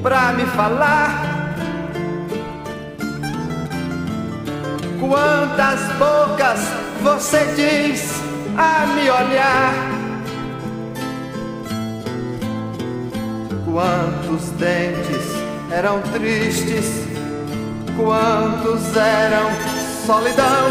pra me falar. Quantas bocas você diz a me olhar? Quantos dentes eram tristes, quantos eram solidão,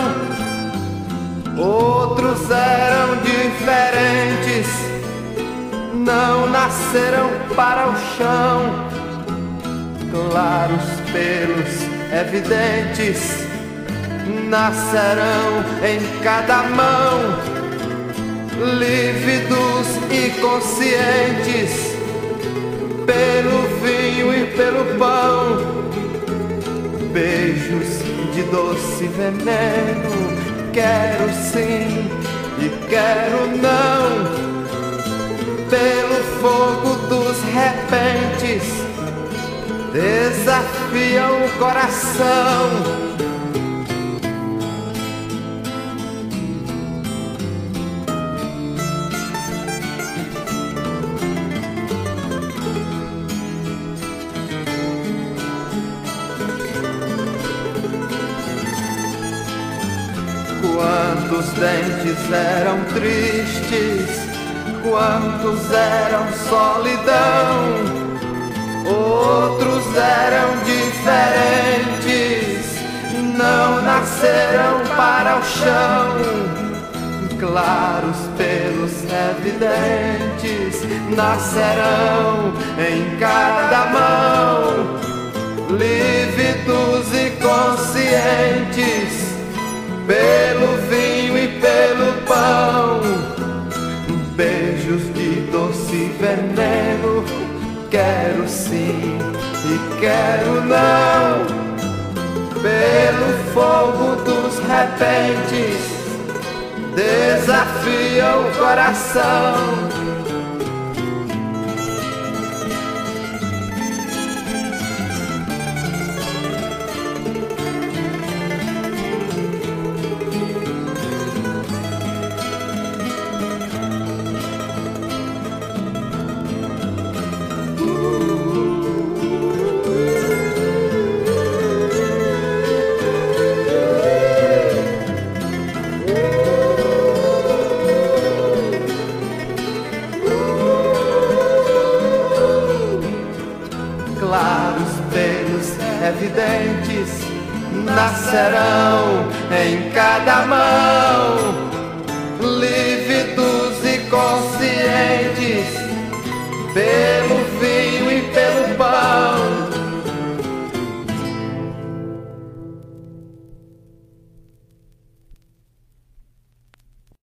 outros eram diferentes, não nasceram para o chão. Claros pelos evidentes nascerão em cada mão, lívidos e conscientes, pelo vinho e pelo pão. Beijos de doce veneno, quero sim e quero não, pelo fogo dos repentes, desafiam o coração. Quantos dentes eram tristes, quantos eram solidão, outros eram diferentes, não nasceram para o chão. Claros pelos evidentes nascerão em cada mão, lívidos e conscientes, pelo vinho e pelo pão. Beijos de doce veneno, quero sim e quero não, pelo fogo dos repentes, desafia o coração. Claros pelos evidentes nascerão em cada mão,